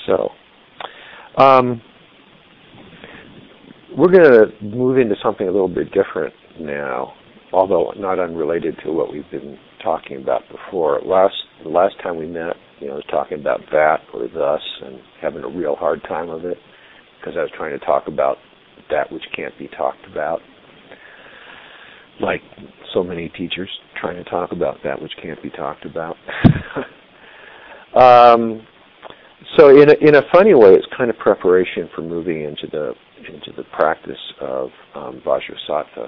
So, we're going to move into something a little bit different now, although not unrelated to what we've been talking about before. The last time we met, I was talking about that or thus and having a real hard time of it because I was trying to talk about that which can't be talked about, like so many teachers trying to talk about that which can't be talked about. So in a funny way, it's kind of preparation for moving into the practice of Vajrasattva.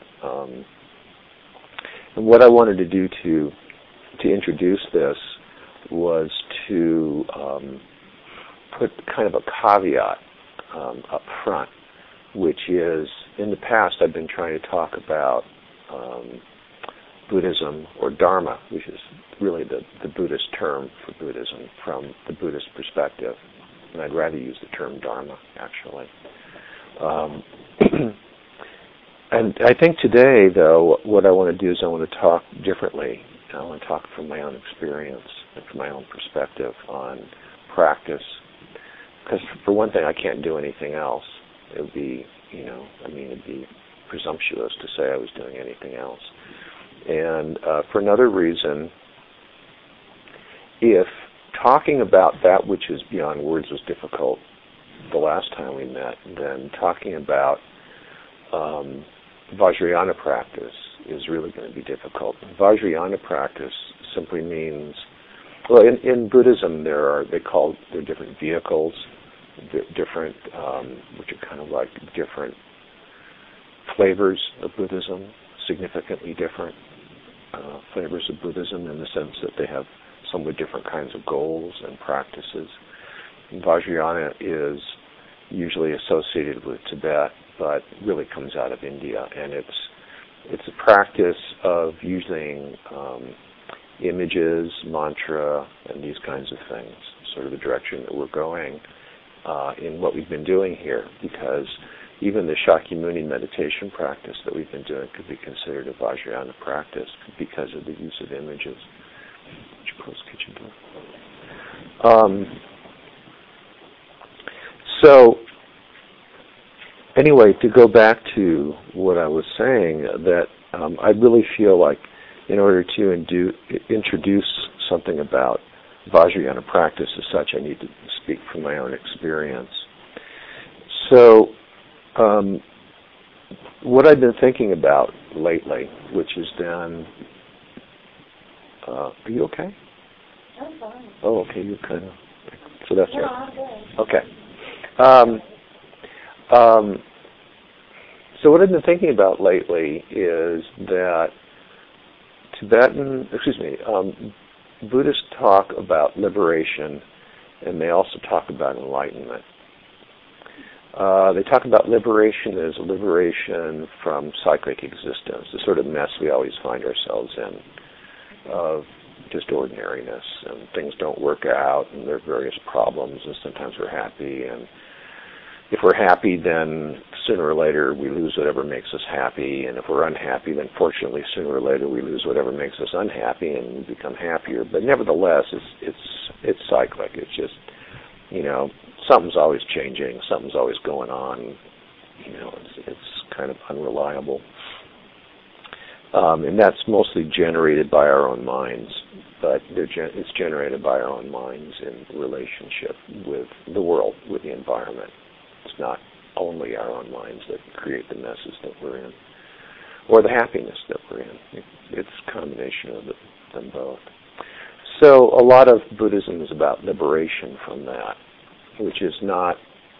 And what I wanted to do to introduce this was to put kind of a caveat up front, which is, in the past I've been trying to talk about Buddhism or Dharma, which is really the Buddhist term for Buddhism from the Buddhist perspective. And I'd rather use the term Dharma, actually. And I think today, though, what I want to do is I want to talk differently. I want to talk from my own experience and from my own perspective on practice. Because for one thing, I can't do anything else. It would be, it'd be presumptuous to say I was doing anything else. And for another reason, if talking about that which is beyond words was difficult the last time we met, then talking about Vajrayana practice is really going to be difficult. Vajrayana practice simply means, well, in Buddhism there are different vehicles, different, which are kind of like different flavors of Buddhism, significantly different flavors of Buddhism in the sense that they have somewhat different kinds of goals and practices. And Vajrayana is usually associated with Tibet, but really comes out of India, and it's a practice of using images, mantra, and these kinds of things, sort of the direction that we're going in what we've been doing here, because even the Shakyamuni meditation practice that we've been doing could be considered a Vajrayana practice because of the use of images. Would you close the kitchen door? So, anyway, to go back to what I was saying, that I really feel like in order to introduce something about Vajrayana practice as such, I need to speak from my own experience. So, what I've been thinking about lately, which has been, are you okay? I'm fine. Oh, okay, you're kind of, so that's right. I'm good. Okay. So what I've been thinking about lately is that Buddhists talk about liberation, and they also talk about enlightenment. They talk about liberation as liberation from cyclic existence, the sort of mess we always find ourselves in, of just ordinariness, and things don't work out, and there are various problems, and sometimes we're happy, and if we're happy, then sooner or later we lose whatever makes us happy, and if we're unhappy, then fortunately sooner or later we lose whatever makes us unhappy, and we become happier. But nevertheless, it's cyclic. It's just, something's always changing, something's always going on. It's kind of unreliable, and that's mostly generated by our own minds. But it's generated by our own minds in relationship with the world, with the environment. It's not only our own minds that create the messes that we're in, or the happiness that we're in. It's a combination of them both. So a lot of Buddhism is about liberation from that, which is not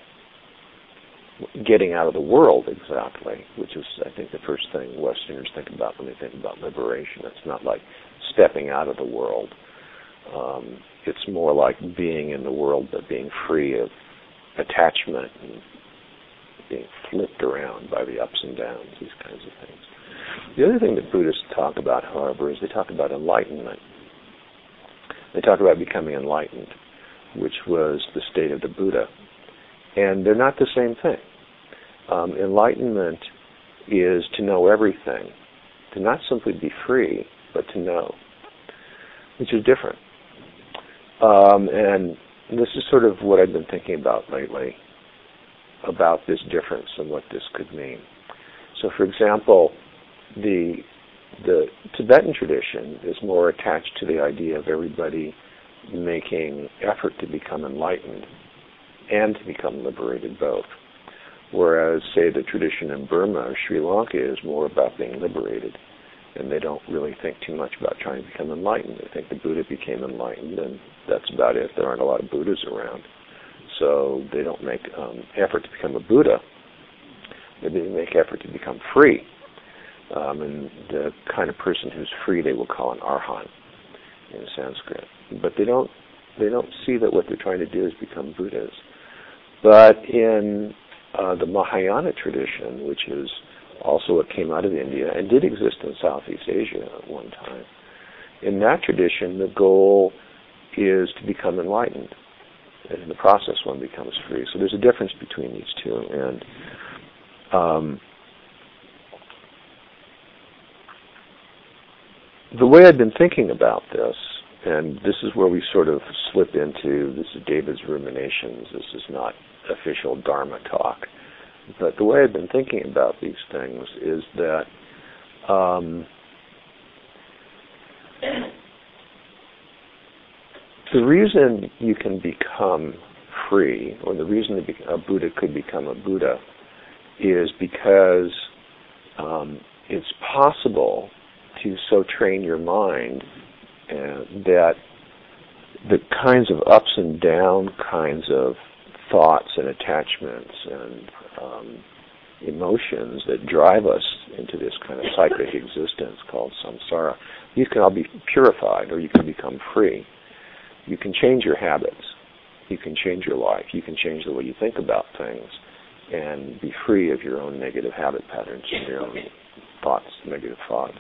getting out of the world exactly, which is, I think, the first thing Westerners think about when they think about liberation. It's not like stepping out of the world. It's more like being in the world, but being free of attachment and being flipped around by the ups and downs, these kinds of things. The other thing that Buddhists talk about, however, is they talk about enlightenment. They talk about becoming enlightened, which was the state of the Buddha. And they're not the same thing. Enlightenment is to know everything, to not simply be free, but to know, which is different. And this is sort of what I've been thinking about lately, about this difference and what this could mean. So, for example, the Tibetan tradition is more attached to the idea of everybody making effort to become enlightened and to become liberated both. Whereas, say, the tradition in Burma or Sri Lanka is more about being liberated, and they don't really think too much about trying to become enlightened. They think the Buddha became enlightened, and that's about it. There aren't a lot of Buddhas around. So they don't make effort to become a Buddha. They make effort to become free. And the kind of person who's free they will call an arhat in Sanskrit. But they don't see that what they're trying to do is become Buddhas. But in the Mahayana tradition, which is also what came out of India and did exist in Southeast Asia at one time, in that tradition the goal is to become enlightened. And in the process one becomes free. So there's a difference between these two. And the way I've been thinking about this, and this is where we sort of slip into, this is David's ruminations, this is not official Dharma talk, but the way I've been thinking about these things is that the reason you can become free, or the reason a Buddha could become a Buddha, is because it's possible to so train your mind that the kinds of ups and down kinds of thoughts and attachments and emotions that drive us into this kind of cyclic existence called samsara, these can all be purified, or you can become free. You can change your habits. You can change your life. You can change the way you think about things and be free of your own negative habit patterns and your own thoughts, negative thoughts.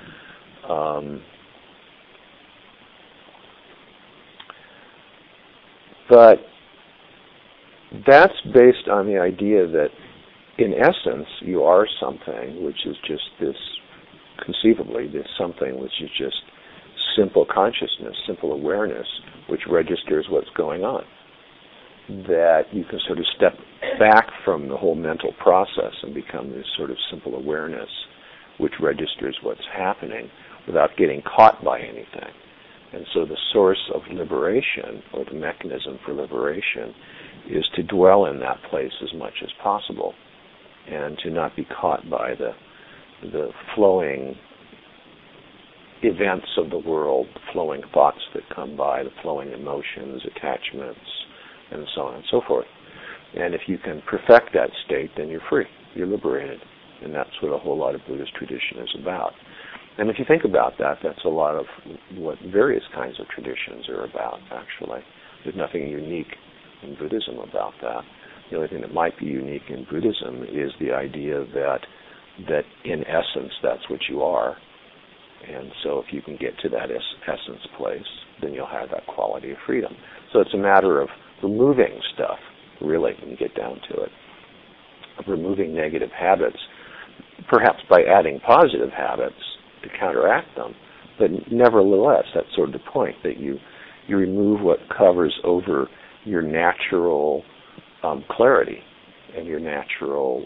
But that's based on the idea that, in essence, you are something which is just this, conceivably, this something which is just simple consciousness, simple awareness, which registers what's going on. That you can sort of step back from the whole mental process and become this sort of simple awareness which registers what's happening without getting caught by anything. And so the source of liberation, or the mechanism for liberation, is to dwell in that place as much as possible and to not be caught by the flowing events of the world, the flowing thoughts that come by, the flowing emotions, attachments, and so on and so forth. And if you can perfect that state, then you're free, you're liberated. And that's what a whole lot of Buddhist tradition is about. And if you think about that, that's a lot of what various kinds of traditions are about, actually. There's nothing unique in Buddhism about that. The only thing that might be unique in Buddhism is the idea that in essence that's what you are. And so if you can get to that essence place, then you'll have that quality of freedom. So it's a matter of removing stuff, really, when you get down to it. Of removing negative habits, perhaps by adding positive habits to counteract them. But nevertheless, that's sort of the point, that you remove what covers over your natural clarity and your natural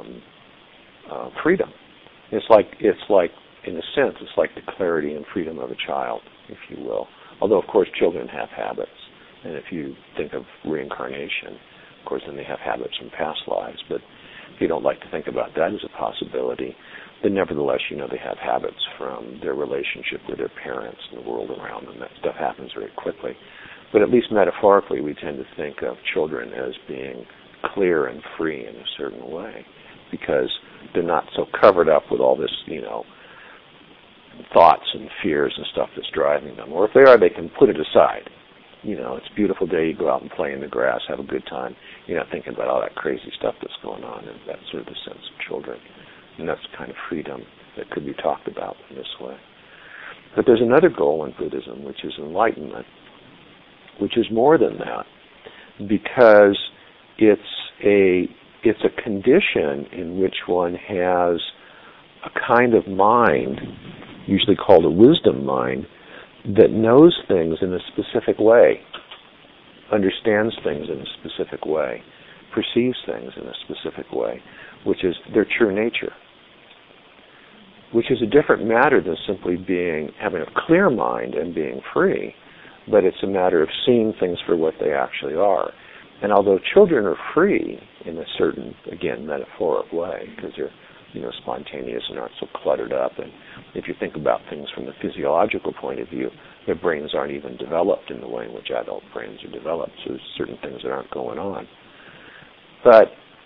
freedom. It's like, in a sense, it's like the clarity and freedom of a child, if you will. Although, of course, children have habits. And if you think of reincarnation, of course, then they have habits from past lives. But if you don't like to think about that as a possibility, then nevertheless, they have habits from their relationship with their parents and the world around them. That stuff happens very quickly. But at least metaphorically, we tend to think of children as being clear and free in a certain way, because they're not so covered up with all this, thoughts and fears and stuff that's driving them. Or if they are, they can put it aside. It's a beautiful day, you go out and play in the grass, have a good time. You're not thinking about all that crazy stuff that's going on, and that's sort of the sense of children. And that's the kind of freedom that could be talked about in this way. But there's another goal in Buddhism, which is enlightenment, which is more than that, because it's a condition in which one has a kind of mind, usually called a wisdom mind, that knows things in a specific way. understands things in a specific way, perceives things in a specific way, which is their true nature, which is a different matter than simply having a clear mind and being free, but it's a matter of seeing things for what they actually are. And although children are free in a certain, again, metaphoric way, because they're spontaneous and aren't so cluttered up, and if you think about things from the physiological point of view, their brains aren't even developed in the way in which adult brains are developed, so there's certain things that aren't going on. But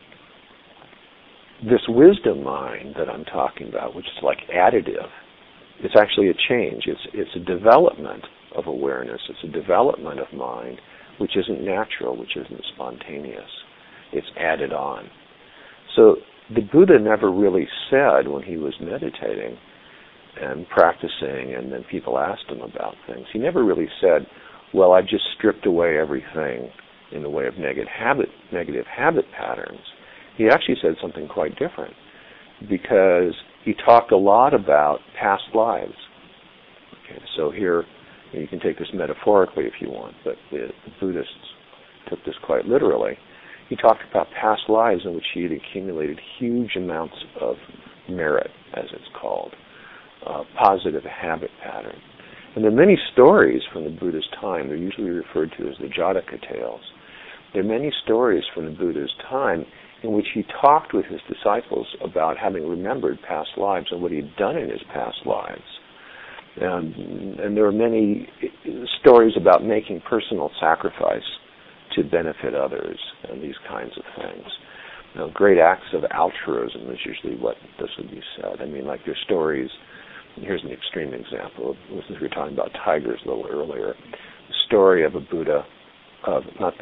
this wisdom mind that I'm talking about, which is like additive, it's actually a change. It's a development of awareness. It's a development of mind, which isn't natural, which isn't spontaneous. It's added on. So the Buddha never really said when he was meditating and practicing, and then people asked him about things, he never really said, well, I've just stripped away everything in the way of negative habit patterns. He actually said something quite different, because he talked a lot about past lives. Okay, so here, you can take this metaphorically if you want, but the Buddhists took this quite literally. He talked about past lives in which he had accumulated huge amounts of merit, as it's called, positive habit pattern. And there are many stories from the Buddha's time. They're usually referred to as the Jataka tales. There are many stories from the Buddha's time in which he talked with his disciples about having remembered past lives and what he had done in his past lives. And there are many stories about making personal sacrifice to benefit others and these kinds of things. Great acts of altruism is usually what this would be said. I mean, like there's stories, here's an extreme example. We were talking about tigers a little earlier. The story of a Buddha, a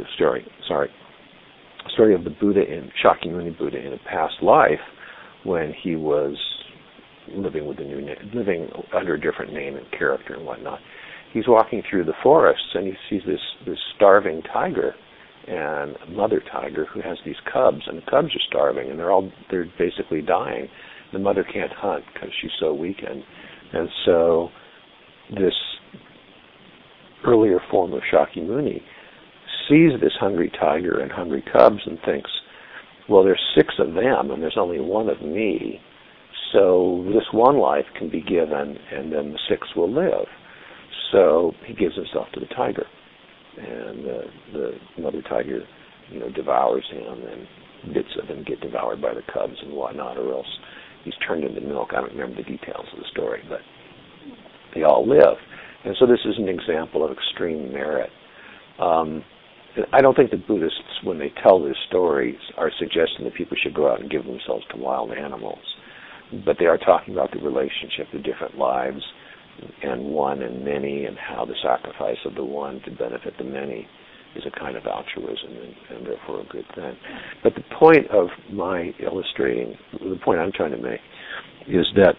story of the Buddha Shakyamuni Buddha in a past life when he was living living under a different name and character and whatnot. He's walking through the forests and he sees this starving tiger and a mother tiger who has these cubs, and the cubs are starving and they're basically dying. The mother can't hunt because she's so weakened, and so this earlier form of Shakyamuni sees this hungry tiger and hungry cubs and thinks, well, there's 6 of them and there's only 1 of me, so this one life can be given and then the 6 will live. So he gives himself to the tiger, and the mother tiger, devours him, and bits of him get devoured by the cubs and whatnot, or else he's turned into milk. I don't remember the details of the story, but they all live. And so this is an example of extreme merit. I don't think the Buddhists, when they tell this story, are suggesting that people should go out and give themselves to wild animals, but they are talking about the relationship of different lives and one and many, and how the sacrifice of the one to benefit the many is a kind of altruism and therefore a good thing. But the point of my illustrating, the point I'm trying to make, is that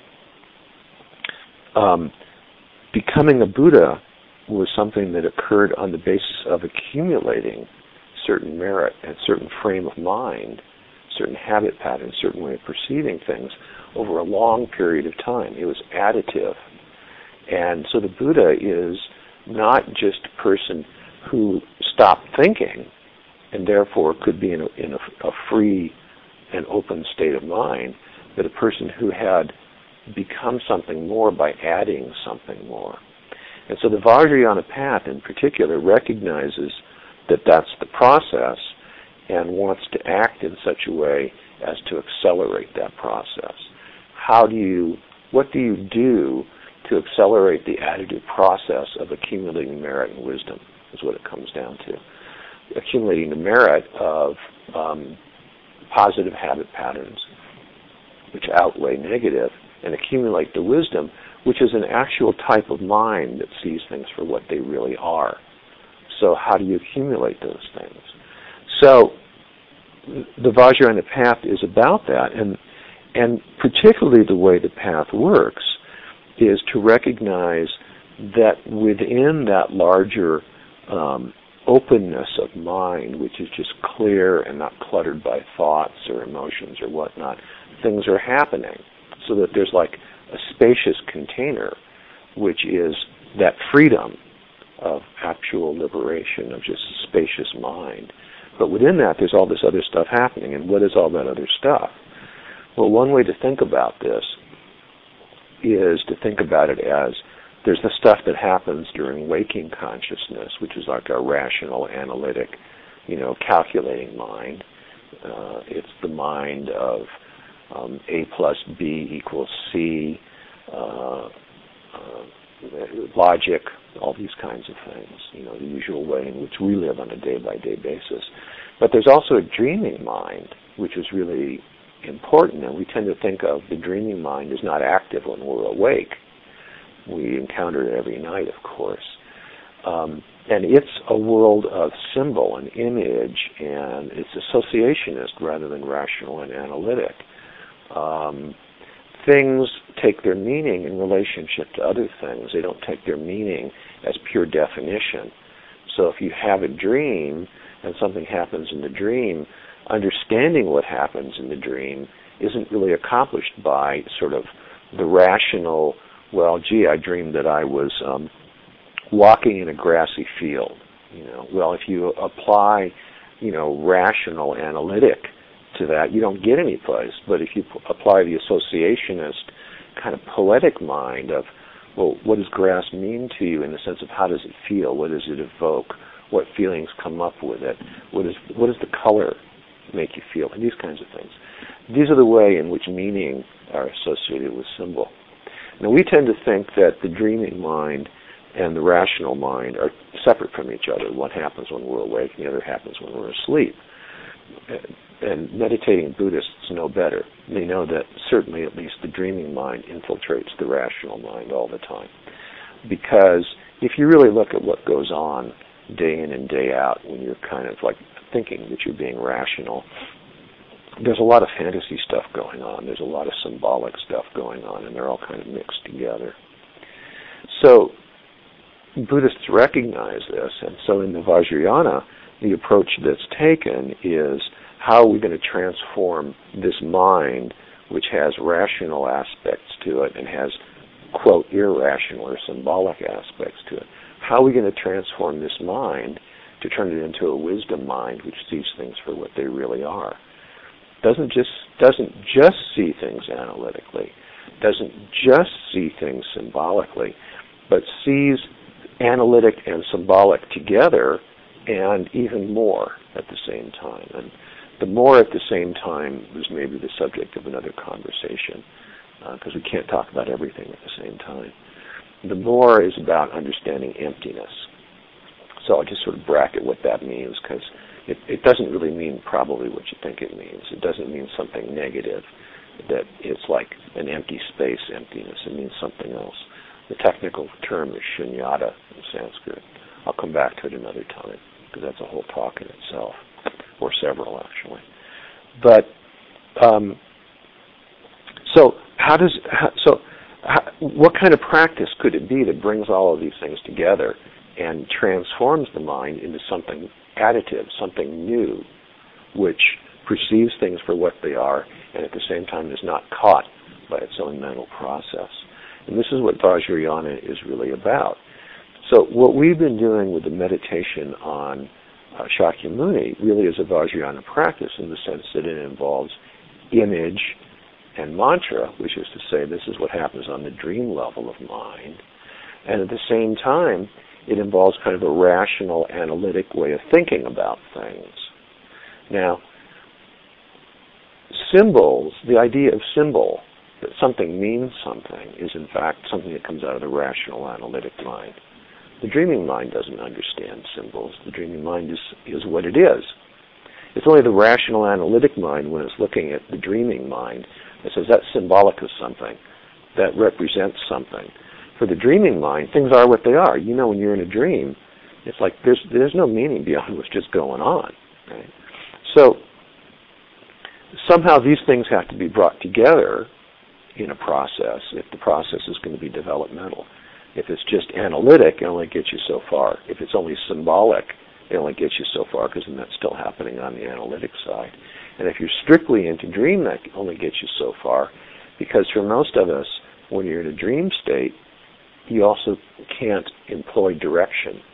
becoming a Buddha was something that occurred on the basis of accumulating certain merit and certain frame of mind, certain habit patterns, certain way of perceiving things over a long period of time. It was additive. And so the Buddha is not just a person who stopped thinking and therefore could be in a free and open state of mind, but a person who had become something more by adding something more. And so the Vajrayana path in particular recognizes that that's the process and wants to act in such a way as to accelerate that process. What do you do to accelerate the additive process of accumulating merit and wisdom, is what it comes down to. Accumulating the merit of positive habit patterns, which outweigh negative, and accumulate the wisdom, which is an actual type of mind that sees things for what they really are. So how do you accumulate those things? So the Vajrayana path is about that, and particularly the way the path works is to recognize that within that larger openness of mind, which is just clear and not cluttered by thoughts or emotions or whatnot, things are happening, so that there's like a spacious container, which is that freedom of actual liberation, of just spacious mind. But within that, there's all this other stuff happening. And what is all that other stuff? Well, one way to think about this is to think about it as there's the stuff that happens during waking consciousness, which is like our rational, analytic, calculating mind. It's the mind of A plus B equals C, logic, all these kinds of things, the usual way in which we live on a day-by-day basis. But there's also a dreaming mind, which is really important, and we tend to think of the dreaming mind as not active when we're awake. We encounter it every night, of course. And it's a world of symbol and image, and it's associationist rather than rational and analytic. Things take their meaning in relationship to other things. They don't take their meaning as pure definition. So if you have a dream and something happens in the dream, understanding what happens in the dream isn't really accomplished by sort of the rational, well, gee, I dreamed that I was walking in a grassy field. Well, if you apply, rational analytic to that, you don't get any place. But if you apply the associationist kind of poetic mind of, well, what does grass mean to you in the sense of how does it feel? What does it evoke? What feelings come up with it? What does the color make you feel? And these kinds of things. These are the way in which meaning are associated with symbol. Now, we tend to think that the dreaming mind and the rational mind are separate from each other. One happens when we're awake, and the other happens when we're asleep. And meditating Buddhists know better. They know that certainly at least the dreaming mind infiltrates the rational mind all the time. Because if you really look at what goes on day in and day out when you're kind of like thinking that you're being rational, there's a lot of fantasy stuff going on. There's a lot of symbolic stuff going on, and they're all kind of mixed together. So Buddhists recognize this, and so in the Vajrayana, the approach that's taken is how are we going to transform this mind, which has rational aspects to it and has, quote, irrational or symbolic aspects to it. How are we going to transform this mind to turn it into a wisdom mind which sees things for what they really are? Doesn't just see things analytically, doesn't just see things symbolically, but sees analytic and symbolic together and even more at the same time. And the more at the same time is maybe the subject of another conversation, because we can't talk about everything at the same time. The more is about understanding emptiness. So I'll just sort of bracket what that means, because it doesn't really mean probably what you think it means. It doesn't mean something negative, that it's like an empty space emptiness. It means something else. The technical term is shunyata in Sanskrit. I'll come back to it another time, because that's a whole talk in itself, or several actually. But what kind of practice could it be that brings all of these things together and transforms the mind into something additive, something new, which perceives things for what they are and at the same time is not caught by its own mental process? And this is what Vajrayana is really about. So what we've been doing with the meditation on Shakyamuni really is a Vajrayana practice in the sense that it involves image and mantra, which is to say this is what happens on the dream level of mind. And at the same time, it involves kind of a rational, analytic way of thinking about things. Now, symbols, the idea of symbol, that something means something, is in fact something that comes out of the rational, analytic mind. The dreaming mind doesn't understand symbols. The dreaming mind is what it is. It's only the rational, analytic mind, when it's looking at the dreaming mind, that says that's symbolic of something, that represents something. For the dreaming mind, things are what they are. When you're in a dream, it's like there's no meaning beyond what's just going on. Right? So somehow these things have to be brought together in a process if the process is going to be developmental. If it's just analytic, it only gets you so far. If it's only symbolic, it only gets you so far, because then that's still happening on the analytic side. And if you're strictly into dream, that only gets you so far, because for most of us, when you're in a dream state, you also can't employ direction.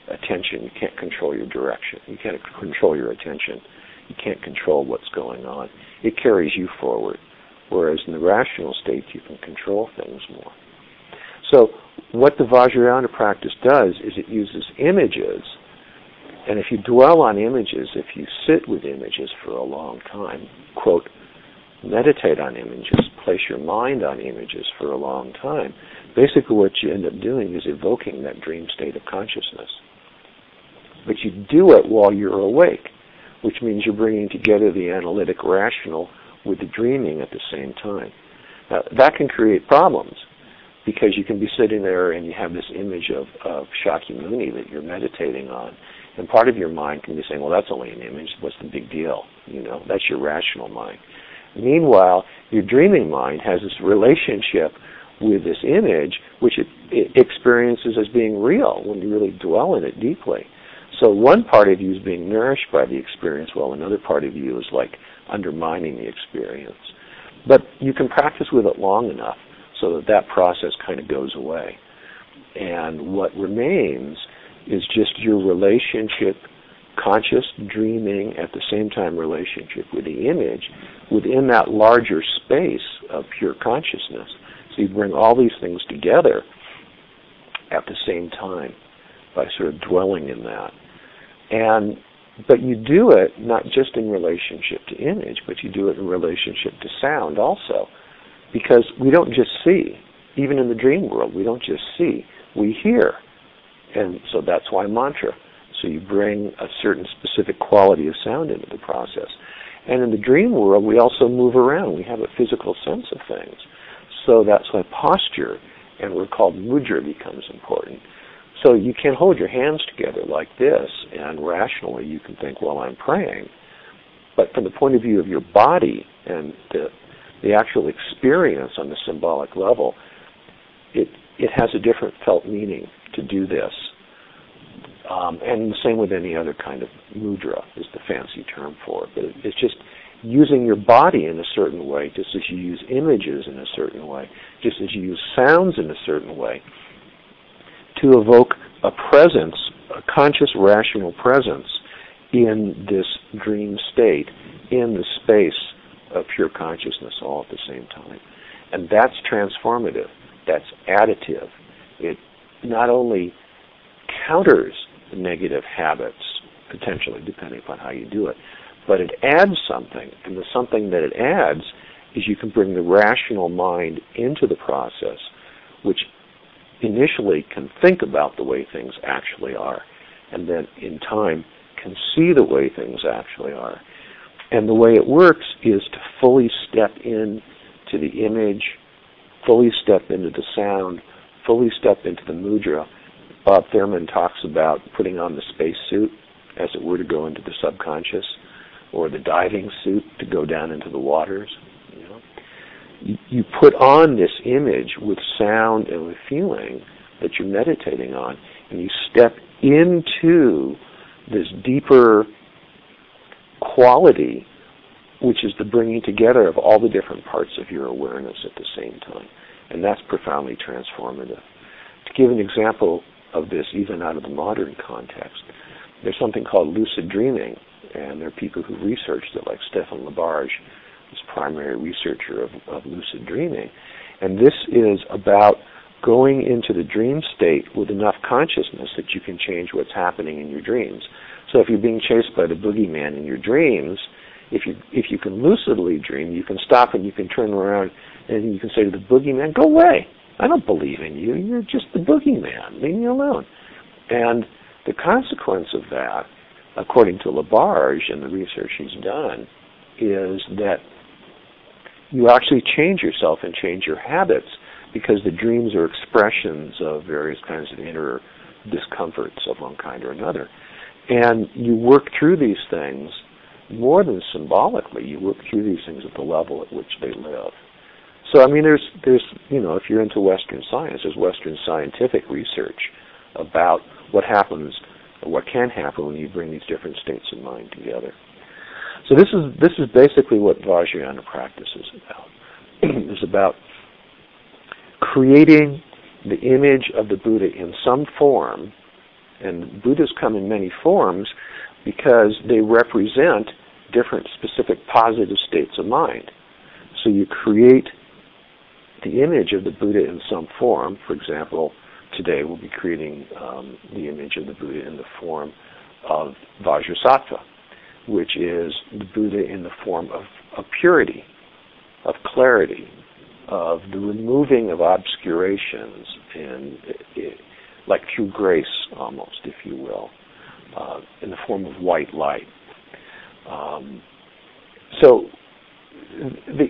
attention. You can't control your direction. You can't control your attention. You can't control what's going on. It carries you forward. Whereas in the rational state, you can control things more. So what the Vajrayana practice does is it uses images. And if you dwell on images, if you sit with images for a long time, quote, meditate on images, place your mind on images for a long time, basically what you end up doing is evoking that dream state of consciousness. But you do it while you're awake, which means you're bringing together the analytic rational with the dreaming at the same time. Now, that can create problems because you can be sitting there and you have this image of Shakyamuni that you're meditating on, and part of your mind can be saying, well, that's only an image. What's the big deal? That's your rational mind. Meanwhile, your dreaming mind has this relationship with this image, which it experiences as being real when you really dwell in it deeply. So one part of you is being nourished by the experience, while another part of you is like undermining the experience. But you can practice with it long enough so that process kind of goes away. And what remains is just your relationship, conscious dreaming, at the same time relationship with the image within that larger space of pure consciousness. So you bring all these things together at the same time by sort of dwelling in that. But you do it not just in relationship to image, but you do it in relationship to sound also. Because we don't just see. Even in the dream world, we don't just see. We hear. And so that's why mantra. So you bring a certain specific quality of sound into the process. And in the dream world, we also move around. We have a physical sense of things. So that's why posture, and we're called mudra, becomes important. So you can hold your hands together like this, and rationally you can think, well, I'm praying. But from the point of view of your body and the actual experience on the symbolic level, it has a different felt meaning to do this. And the same with any other kind of mudra is the fancy term for it. But it's just using your body in a certain way, just as you use images in a certain way, just as you use sounds in a certain way, to evoke a presence, a conscious, rational presence in this dream state, in the space of pure consciousness all at the same time. And that's transformative. That's additive. It not only counters the negative habits, potentially, depending upon how you do it, but it adds something. And the something that it adds is you can bring the rational mind into the process, which initially can think about the way things actually are, and then in time can see the way things actually are. And the way it works is to fully step into the image, fully step into the sound, fully step into the mudra. Bob Thurman talks about putting on the space suit, as it were, to go into the subconscious, or the diving suit to go down into the waters. You put on this image with sound and with feeling that you're meditating on, and you step into this deeper quality, which is the bringing together of all the different parts of your awareness at the same time. And that's profoundly transformative. To give an example of this, even out of the modern context, there's something called lucid dreaming, and there are people who researched it, like Stephan Labarge, this primary researcher of lucid dreaming. And this is about going into the dream state with enough consciousness that you can change what's happening in your dreams. So if you're being chased by the boogeyman in your dreams, if you can lucidly dream, you can stop and you can turn around and you can say to the boogeyman, go away. I don't believe in you. You're just the boogeyman. Leave me alone. And the consequence of that, according to Labarge and the research he's done, is that you actually change yourself and change your habits, because the dreams are expressions of various kinds of inner discomforts of one kind or another. And you work through these things more than symbolically. You work through these things at the level at which they live. So, I mean, there's if you're into Western science, there's Western scientific research about what happens, or what can happen when you bring these different states of mind together. So this is basically what Vajrayana practice is about. It's about creating the image of the Buddha in some form And Buddhas come in many forms because they represent different specific positive states of mind. So you create the image of the Buddha in some form. For example, today we'll be creating the image of the Buddha in the form of Vajrasattva, which is the Buddha in the form of purity, of clarity, of the removing of obscurations, and like through grace almost, if you will, in the form of white light. So the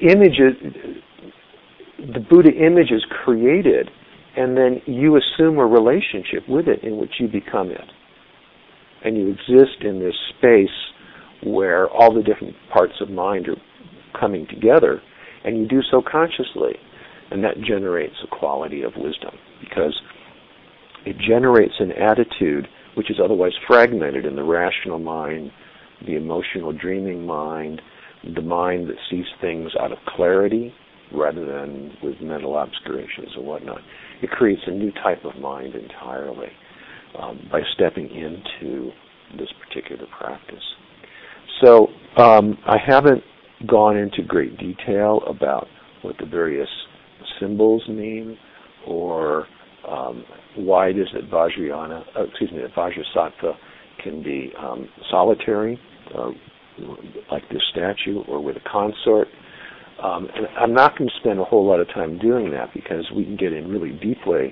Buddha image is created, and then you assume a relationship with it in which you become it. And you exist in this space where all the different parts of mind are coming together, and you do so consciously. And that generates a quality of wisdom, because it generates an attitude which is otherwise fragmented in the rational mind, the emotional dreaming mind, the mind that sees things out of clarity rather than with mental obscurations and whatnot. It creates a new type of mind entirely by stepping into this particular practice. So I haven't gone into great detail about what the various symbols mean, or why it is that Vajrasattva can be solitary, like this statue, or with a consort. And I'm not going to spend a whole lot of time doing that, because we can get in really deeply.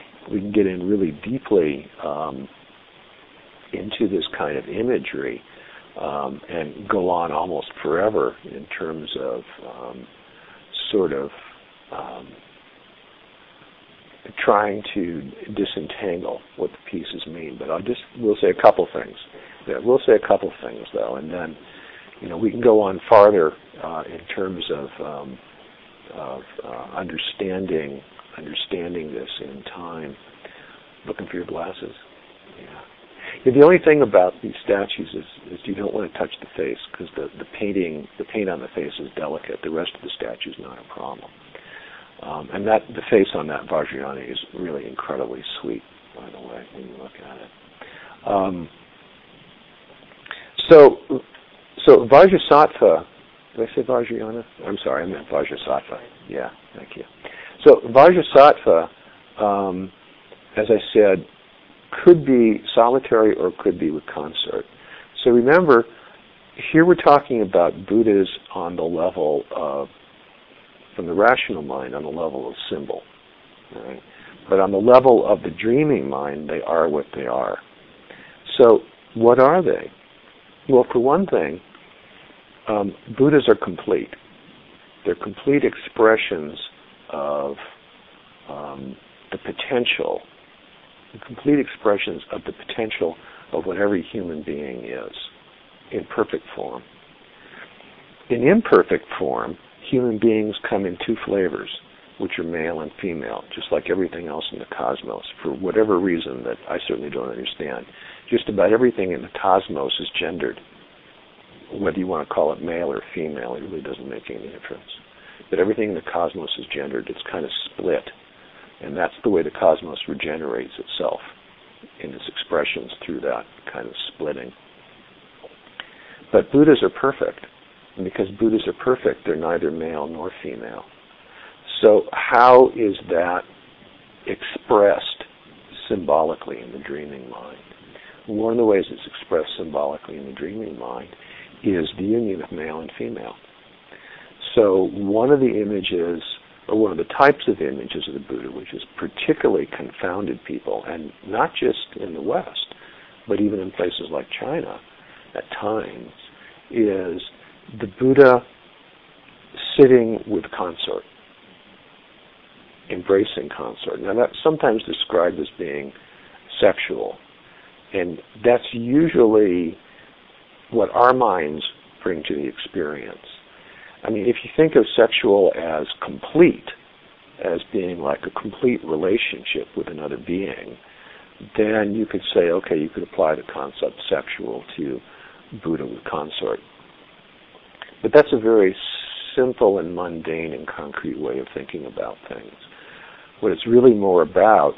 Into this kind of imagery and go on almost forever in terms of trying to disentangle what the pieces mean. But we'll say a couple things. Yeah, we'll say a couple things though, and then we can go on farther in terms of understanding this in time. Looking for your glasses. Yeah, the only thing about these statues is you don't want to touch the face, because the paint on the face is delicate. The rest of the statue is not a problem. And the face on that Vajrayana is really incredibly sweet, by the way, when you look at it. So Vajrasattva, did I say Vajrayana? I'm sorry, I meant Vajrasattva. Yeah, thank you. So Vajrasattva, as I said, could be solitary or could be with consort. So remember, here we're talking about Buddhas on the level of, from the rational mind, on the level of symbol. Right? But on the level of the dreaming mind, they are what they are. So what are they? Well, for one thing, Buddhas are complete. They're complete expressions of the potential, of what every human being is, in perfect form. In imperfect form, human beings come in two flavors, which are male and female, just like everything else in the cosmos, for whatever reason that I certainly don't understand. Just about everything in the cosmos is gendered. Whether you want to call it male or female, it really doesn't make any difference. But everything in the cosmos is gendered. It's kind of split. And that's the way the cosmos regenerates itself in its expressions, through that kind of splitting. But Buddhas are perfect. And because Buddhas are perfect, they're neither male nor female. So how is that expressed symbolically in the dreaming mind? One of the ways it's expressed symbolically in the dreaming mind is the union of male and female. So one of the images, or one of the types of images of the Buddha, which has particularly confounded people, and not just in the West, but even in places like China at times, is the Buddha sitting with consort, embracing consort. Now that's sometimes described as being sexual, and that's usually what our minds bring to the experience. I mean, if you think of sexual as complete, as being like a complete relationship with another being, then you could say, okay, you could apply the concept sexual to Buddha with consort. But that's a very simple and mundane and concrete way of thinking about things. What it's really more about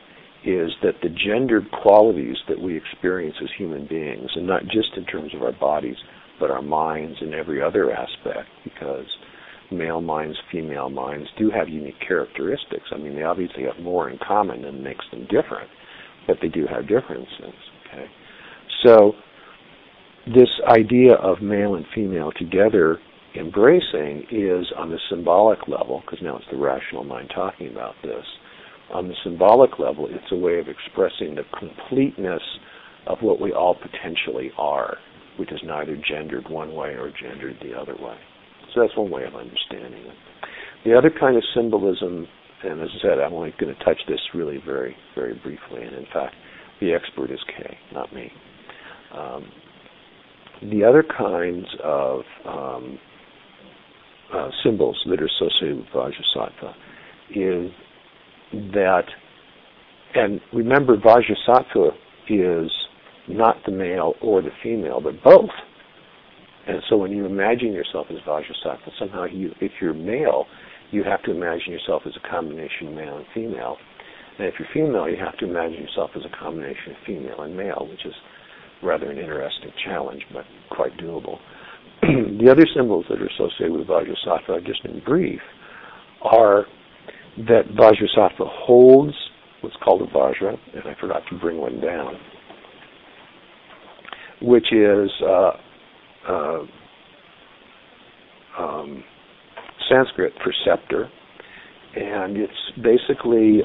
is that the gendered qualities that we experience as human beings, and not just in terms of our bodies, but our minds and every other aspect, because male minds, female minds do have unique characteristics. I mean, they obviously have more in common than makes them different, but they do have differences. Okay, so this idea of male and female together embracing is on the symbolic level, because now it's the rational mind talking about this. On the symbolic level, it's a way of expressing the completeness of what we all potentially are, which is neither gendered one way or gendered the other way. So that's one way of understanding it. The other kind of symbolism, and as I said, I'm only going to touch this really very, very briefly, and in fact, the expert is Kay, not me. The other kinds of symbols that are associated with Vajrasattva is that, and remember, Vajrasattva is not the male or the female, but both. And so when you imagine yourself as Vajrasattva, somehow if you're male, you have to imagine yourself as a combination of male and female. And if you're female, you have to imagine yourself as a combination of female and male, which is rather an interesting challenge, but quite doable. The other symbols that are associated with Vajrasattva, just in brief, are that Vajrasattva holds what's called a Vajra, and I forgot to bring one down, which is Sanskrit for scepter, and it's basically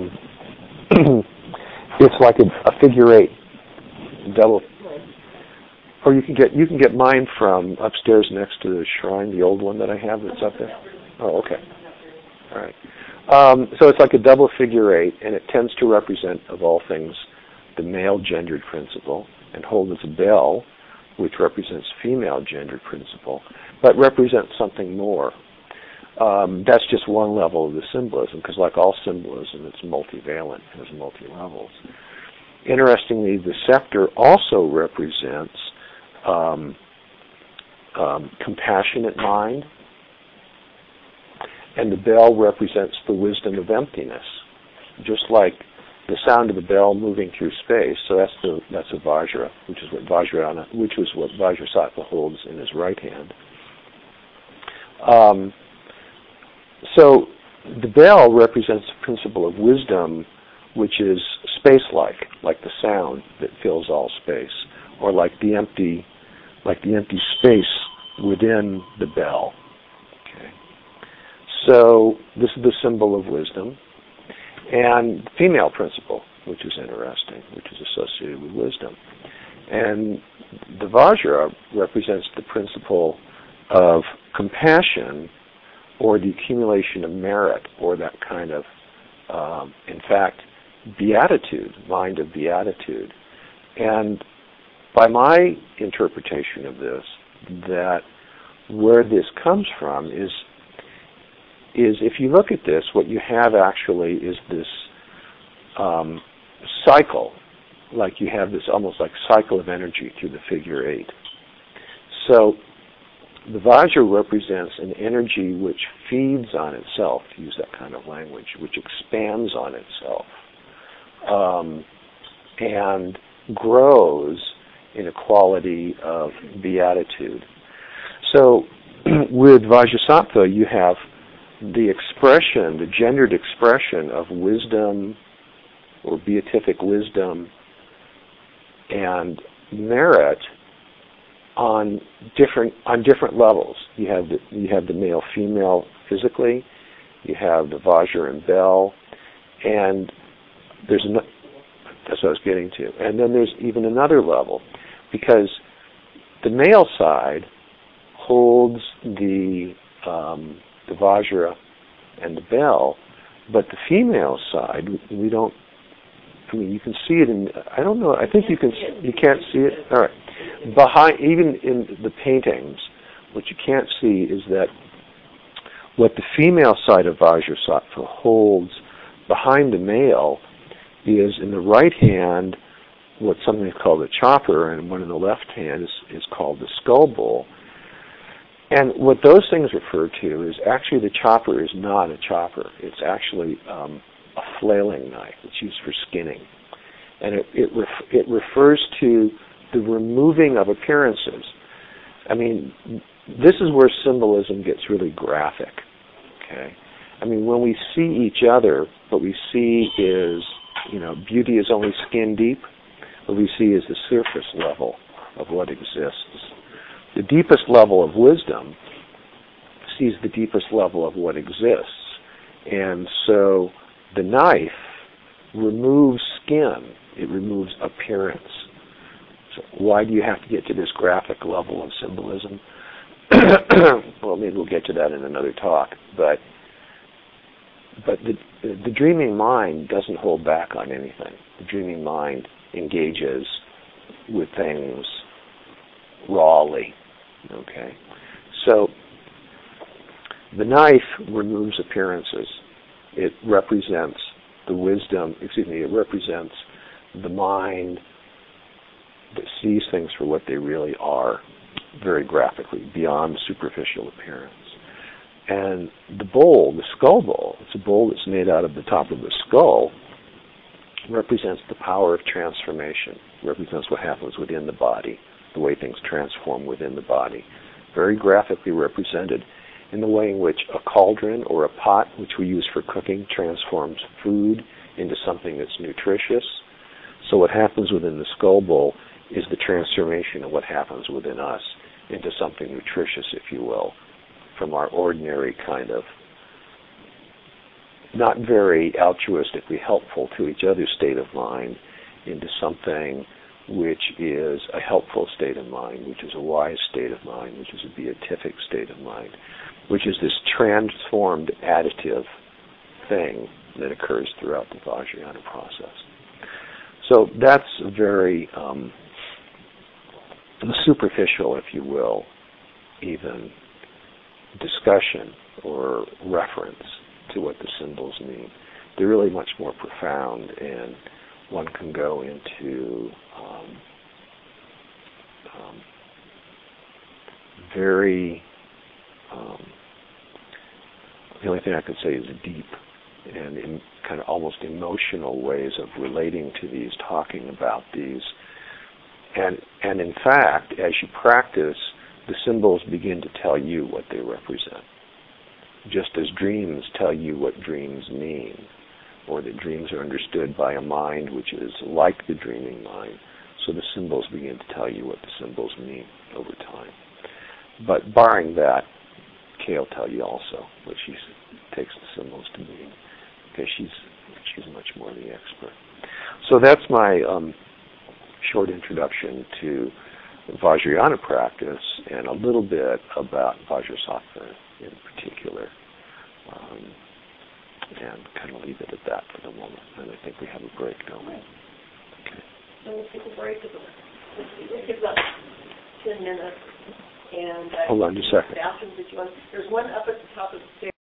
it's like a figure eight double. Or you can get mine from upstairs next to the shrine, the old one that I have that's up there. Oh, okay. All right. So it's like a double figure eight, and it tends to represent, of all things, the male gendered principle, and hold as a bell, which represents female gendered principle, but represents something more. That's just one level of the symbolism, because like all symbolism, it's multivalent, it has multi-levels. Interestingly, the scepter also represents compassionate mind, and the bell represents the wisdom of emptiness, just like the sound of the bell moving through space. So that's a Vajra, which is what Vajrasattva holds in his right hand. So the bell represents the principle of wisdom, which is space-like, like the sound that fills all space, or like the empty space within the bell. Okay. So this is the symbol of wisdom. And female principle, which is interesting, which is associated with wisdom. And the Vajra represents the principle of compassion, or the accumulation of merit, or that kind of, in fact, beatitude, mind of beatitude. And by my interpretation of this, that where this comes from is if you look at this, what you have actually is this cycle, like you have this almost like cycle of energy through the figure eight. So the Vajra represents an energy which feeds on itself, to use that kind of language, which expands on itself, and grows in a quality of beatitude. So with Vajrasattva, you have the expression, the gendered expression of wisdom or beatific wisdom and merit on different levels. You have the male female physically, you have the Vajra and bell, and that's what I was getting to. And then there's even another level, because the male side holds the Vajra and the bell, but the female side, we don't. I mean, you can see it in. I don't know. I think you can. You can't see it. All right. Behind, even in the paintings, what you can't see is that what the female side of Vajrasattva holds behind the male is in the right hand what something is called a chopper, and one in the left hand is called the skull bowl. And what those things refer to is actually the chopper is not a chopper. It's actually a flailing knife. It's used for skinning. And it refers to the removing of appearances. I mean, this is where symbolism gets really graphic. Okay? I mean, when we see each other, what we see is, beauty is only skin deep. What we see is the surface level of what exists. The deepest level of wisdom sees the deepest level of what exists. And so the knife removes skin. It removes appearance. So why do you have to get to this graphic level of symbolism? Well, maybe we'll get to that in another talk. But the dreaming mind doesn't hold back on anything. The dreaming mind engages with things rawly. Okay? So the knife removes appearances. It represents the wisdom, it represents the mind that sees things for what they really are, very graphically, beyond superficial appearance. And the bowl, the skull bowl, it's a bowl that's made out of the top of the skull, represents the power of transformation, represents what happens within the body, the way things transform within the body. Very graphically represented in the way in which a cauldron or a pot, which we use for cooking, transforms food into something that's nutritious. So what happens within the skull bowl is the transformation of what happens within us into something nutritious, if you will, from our ordinary kind of not very altruistically helpful to each other's state of mind into something which is a helpful state of mind, which is a wise state of mind, which is a beatific state of mind, which is this transformed additive thing that occurs throughout the Vajrayana process. So that's a very superficial, if you will, even discussion or reference to what the symbols mean. They're really much more profound, and one can go into very, the only thing I can say is deep and in kind of almost emotional ways of relating to these, talking about these. And in fact, as you practice, the symbols begin to tell you what they represent. Just as dreams tell you what dreams mean, or that dreams are understood by a mind which is like the dreaming mind, so the symbols begin to tell you what the symbols mean over time. But barring that, Kay will tell you also what she takes the symbols to mean, because she's much more the expert. So that's my short introduction to Vajrayana practice and a little bit about Vajrasattva in particular. And kind of leave it at that for the moment. And I think we have a break, don't we? Okay. So we'll take a break. It's about 10 minutes. And hold on just a second. There's one up at the top of the stairs.